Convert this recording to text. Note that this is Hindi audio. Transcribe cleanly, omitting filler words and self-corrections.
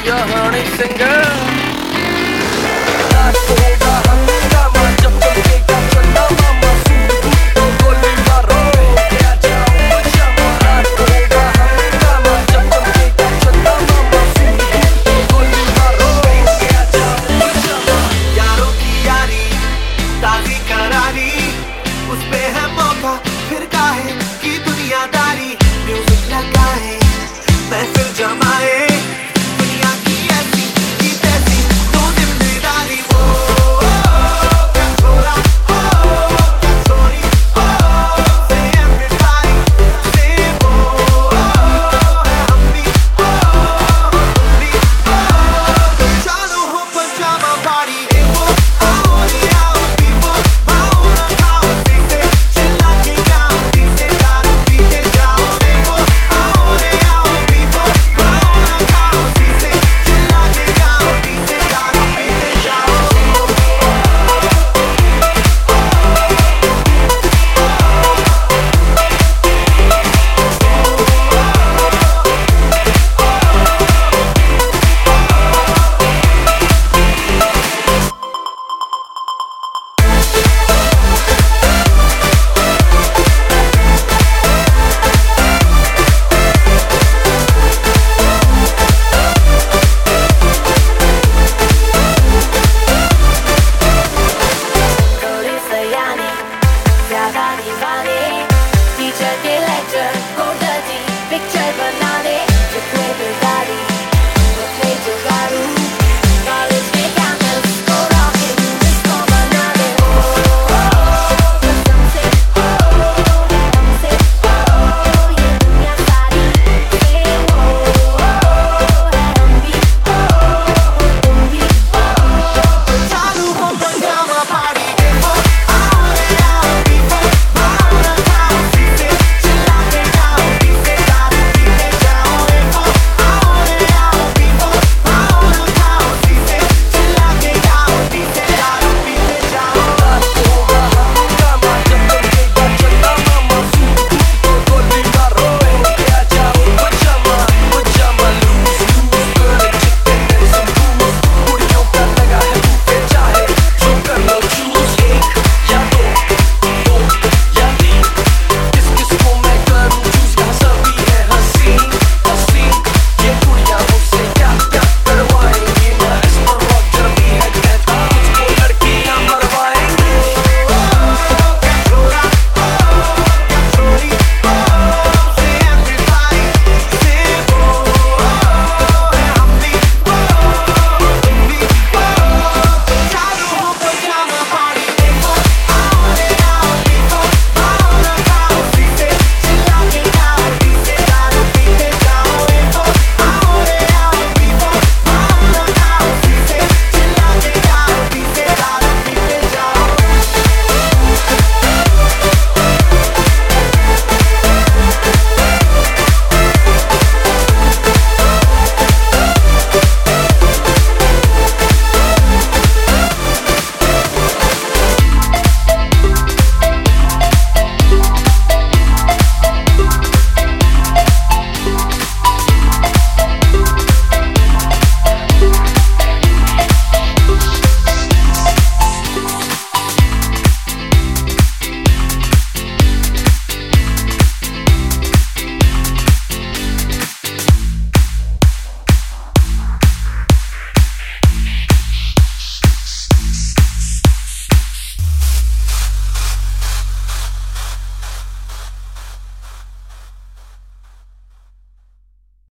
या हनी सिंह फिर काहे की दुनियादारी म्यूजिक लगाए महफिल जमाए दुनिया की ऐसी की तैसी तो जिम्मेदारी वो क्या छोरा क्या छोरी say everybody say वो है हम भी तुम भी चलो हो पजामा पार्टी वो आओ नी आओ people आओ ना खाओ से चिल्ला के गाओ पीछे जाओ पीछे जाओ देखो आओ रे आओ people आओ ना खाओ से चिल्ला के गाओ पीछे जाओ पीछे जाओ ज्यादा दीवानी टीचर के लेक्चर